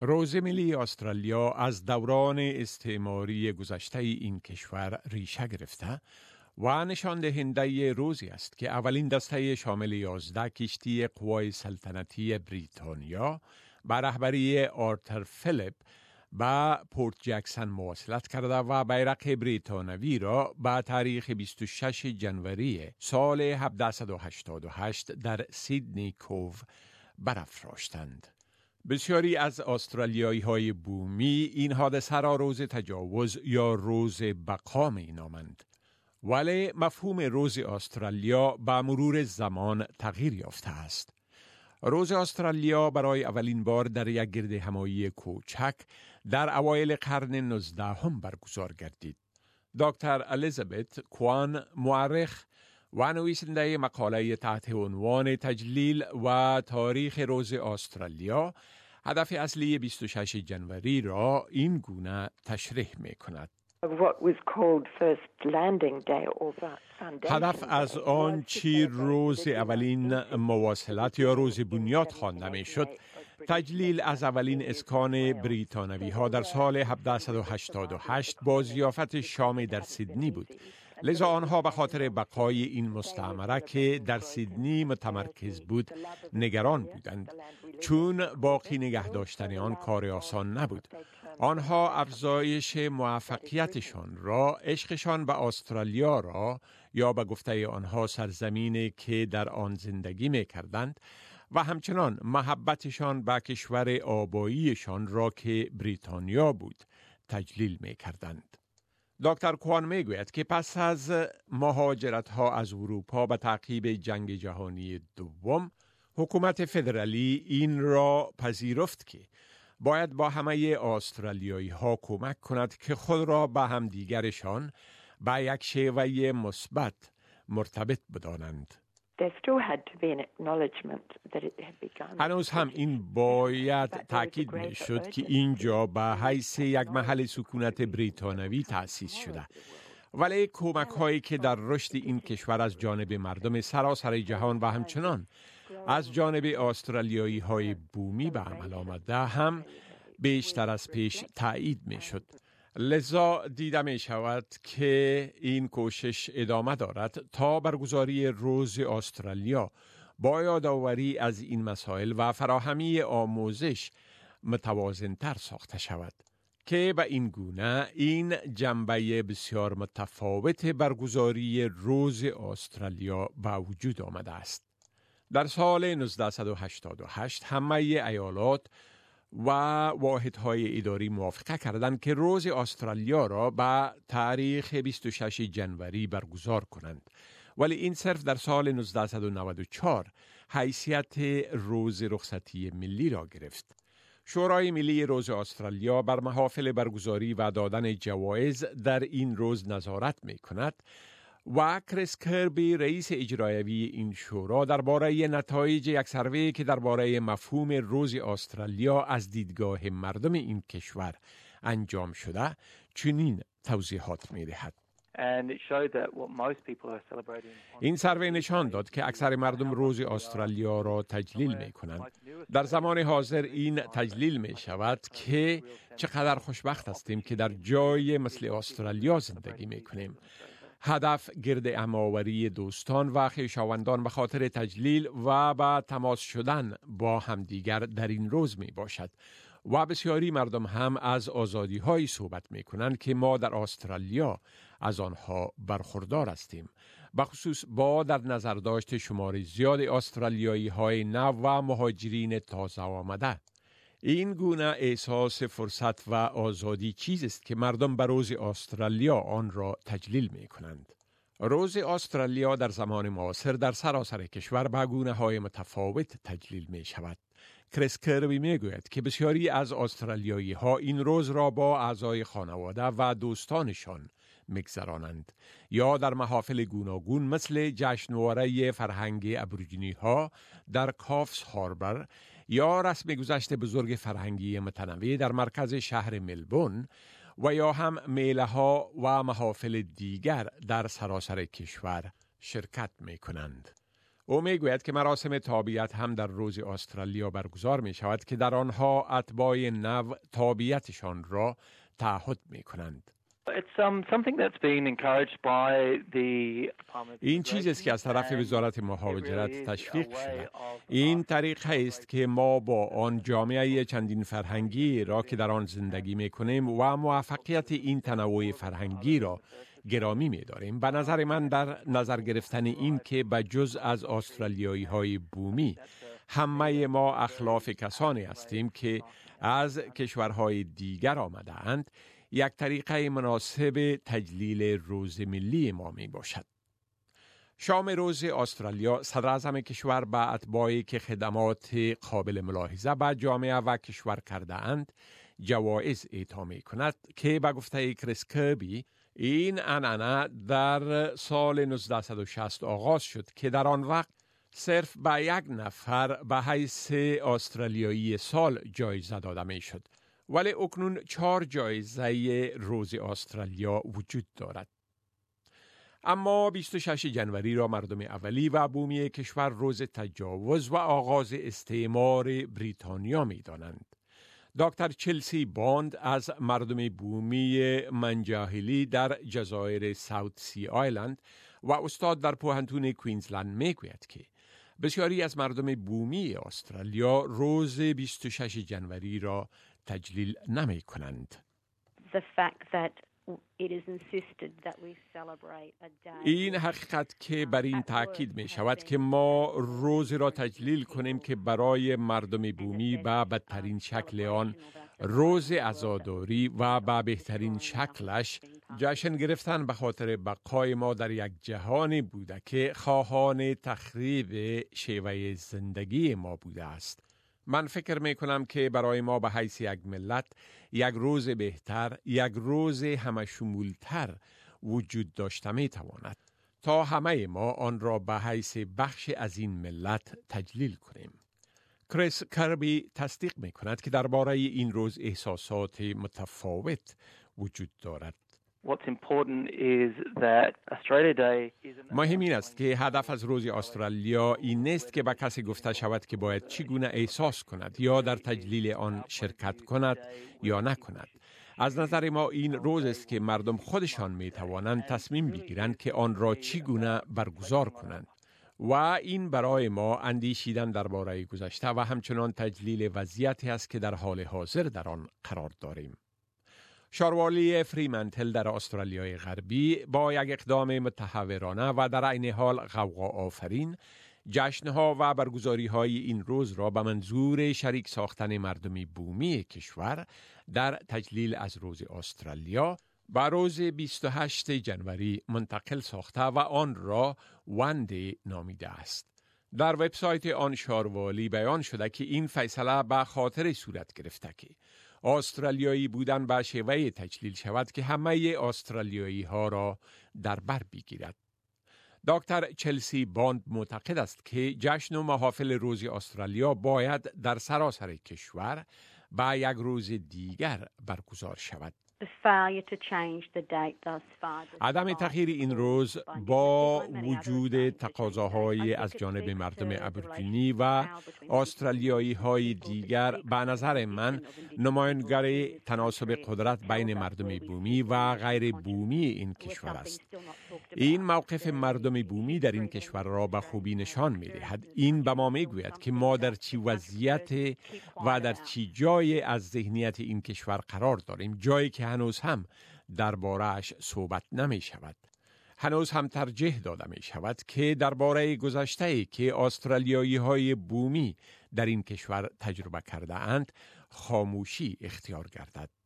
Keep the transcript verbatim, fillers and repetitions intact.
روز ملی استرالیا از دوران استعماری گذشته این کشور ریشه گرفته و نشان دهنده روزی است که اولین دسته شامل یازده کشتی قوای سلطنتی بریتانیا به رهبری آرتر فیلیپ به پورت جکسن مواصلت کرده و بیرق بریتانوی را به تاریخ بیست و ششم ژانویه سال هفده هشتاد و هشت در سیدنی کوو برافراشتند. بسیاری از استرالیایی های بومی این حادثه را روز تجاوز یا روز بقا می نامند. ولی مفهوم روز استرالیا با مرور زمان تغییر یافته است. روز استرالیا برای اولین بار در یک گرد همایی کوچک در اوایل قرن نوزدهم برگزار گردید. دکتر الیزابت کوان، مورخ و نویسنده مقاله تحت عنوان تجلیل و تاریخ روز استرالیا، هدف اصلی بیست و ششم ژانویه را این گونه تشریح می کند. هدف از آن چی روز اولین مواصلت یا روز بنیاد خوانده می شد، تجلیل از اولین اسکان بریتانوی ها در سال هفده هشتاد و هشت با ضیافت شام در سیدنی بود. لذا آنها به خاطر بقای این مستعمره که در سیدنی متمرکز بود نگران بودند، چون باقی نگه داشتن آن کار آسان نبود. آنها افزایش موفقیتشان را، عشقشان به استرالیا را یا به گفته آنها سرزمینی که در آن زندگی می کردند و همچنان محبتشان به کشور آباییشان را که بریتانیا بود تجلیل می کردند. دکتر کوان می گوید که پس از مهاجرت ها از اروپا به تعقیب جنگ جهانی دوم، حکومت فدرالی این را پذیرفت که باید با همه استرالیایی ها کمک کند که خود را به همدیگرشان به یک شیوه مثبت مرتبط بدانند. هنوز هم این باید تأکید می شد که اینجا به حیث یک محل سکونت بریتانوی تأسیس شده. ولی کمک هایی که در رشد این کشور از جانب مردم سراسر جهان و همچنان از جانب استرالیایی های بومی به عمل آمده هم بیشتر از پیش تایید می شد. لذا دیده می شود که این کوشش ادامه دارد تا برگزاری روز استرالیا با یادآوری از این مسائل و فراهمی آموزش متوازن‌تر ساخته شود که به این گونه این جنبه بسیار متفاوت برگزاری روز استرالیا به وجود آمده است. در سال نوزده هشتاد و هشت همه ایالات و واحدهای اداری موافقه کردند که روز استرالیا را به تاریخ بیست و ششم ژانویه برگزار کنند، ولی این صرف در سال نوزده نود و چهار حیثیت روز رخصتی ملی را گرفت. شورای ملی روز استرالیا بر محافل برگزاری و دادن جوایز در این روز نظارت می کند و کریس کربی، رئیس اجرایی این شورا، درباره نتایج یک سروی که درباره مفهوم روز استرالیا از دیدگاه مردم این کشور انجام شده چنین توضیحات می دهد. این سروی نشان داد که اکثر مردم روز استرالیا را تجلیل می کنند. در زمان حاضر این تجلیل می شود که چقدر خوشبخت هستیم که در جای مثل استرالیا زندگی می کنیم. هدف گرد همآوری دوستان و خویشاوندان به خاطر تجلیل و با تماس شدن با همدیگر در این روز می باشد و بسیاری مردم هم از آزادی های صحبت می کنند که ما در استرالیا از آنها برخوردار هستیم، بخصوص با در نظر داشت شمار زیاد استرالیایی های نو و مهاجرین تازه آمده. این گونه احساس فرصت و آزادی چیزی است که مردم به روز استرالیا آن را تجلیل می کنند. روز استرالیا در زمان معاصر در سراسر کشور به گونه‌های متفاوت تجلیل می شود. کریس کربی می گوید که بسیاری از استرالیایی ها این روز را با اعضای خانواده و دوستانشان می‌گذرانند یا در محافل گوناگون مثل جشنواره فرهنگی ابوریجینی ها در کافز هاربر یا رسم گذشت بزرگ فرهنگی متنوع در مرکز شهر ملبورن و یا هم میله ها و محافل دیگر در سراسر کشور شرکت می کنند. او می گوید که مراسم تابعیت هم در روز استرالیا برگزار می شود که در آنها اتباع نو تابعیتشان را تعهد می کنند. این چیزی است که از طرف وزارت مهاجرت تشویق شده. این طریقه است که ما با آن جامعه چندین فرهنگی را که در آن زندگی می کنیم و موفقیت این تنوع فرهنگی را گرامی می داریم. به نظر من در نظر گرفتن این که به جز از استرالیایی های بومی همه ما اخلاف کسانی هستیم که از کشورهای دیگر آمده اند، یک طریقه مناسب تجلیل روز ملی ما می باشد. شام روز استرالیا صدر اعظم کشور به اتباعی که خدمات قابل ملاحظه به جامعه و کشور کرده اند جوایز اعطا می کند که به گفته کریس کربی این عنعنه در سال نوزده و شصت آغاز شد که در آن وقت صرف به یک نفر به حیث استرالیایی سال جایزه داده می شد، ولی اکنون چهار جایزه روز استرالیا وجود دارد. اما بیست و شش جنوری را مردم اولی و بومی کشور روز تجاوز و آغاز استعمار بریتانیا می دانند. دکتر چلسی باند از مردم بومی منجاهلی در جزایر ساوت سی آیلند و استاد در پوهنتون کوینزلند می گوید که بسیاری از مردم بومی استرالیا روز بیست و شش جنوری را تجلیل نمی کنند. این حقیقت که بر این تاکید می شود که ما روز را تجلیل کنیم که برای مردم بومی به بدترین شکل آن روز عزاداری و به بهترین شکلش جشن گرفتن به خاطر بقای ما در یک جهانی بوده که خواهان تخریب شیوه زندگی ما بوده است. من فکر می کنم که برای ما به حیث یک ملت یک روز بهتر، یک روز همه شمولتر وجود داشته می تواند تا همه ما آن را به حیث بخش از این ملت تجلیل کنیم. کریس کربی تصدیق می کند که درباره این روز احساسات متفاوت وجود دارد. مهم این است که هدف از روز استرالیا این نیست که به کسی گفته شود که باید چگونه احساس کند یا در تجلیل آن شرکت کند یا نکند. از نظر ما این روز است که مردم خودشان می توانند تصمیم بگیرند که آن را چگونه برگزار کنند و این برای ما اندیشیدن درباره گذشته و همچنان تجلیل وضعیتی است که در حال حاضر در آن قرار داریم. شاروالی فریمنتل در استرالیای غربی با یک اقدام متحورانه و در عین حال غوغا آفرین جشنها و برگزاری‌های این روز را به منظور شریک ساختن مردم بومی کشور در تجلیل از روز استرالیا به روز بیست و هشت جنوری منتقل ساخته و آن را وندی نامیده است. در وبسایت آن شاروالی بیان شده که این فیصله به خاطر صورت گرفته که استرالیایی بودن به شیوه تجلیل شود که همه استرالیایی ها را در بر بگیرد. دکتر چلسی باند معتقد است که جشن و محافل روز استرالیا باید در سراسر کشور به یک روز دیگر برگزار شود. عدم تغییر این روز با وجود تقاضاهای از جانب مردم ابوریجینی و استرالیایی های دیگر به نظر من نمایانگر تناسب قدرت بین مردم بومی و غیر بومی این کشور است. این موقف مردم بومی در این کشور را به خوبی نشان می دهد. این به ما می گوید که ما در چی وضعیت و در چی جای از ذهنیت این کشور قرار داریم، جایی که هنوز هم درباره‌اش صحبت نمی شود. هنوز هم ترجیح داده می شود که درباره گذشته‌ای که استرالیایی های بومی در این کشور تجربه کرده اند خاموشی اختیار گردد.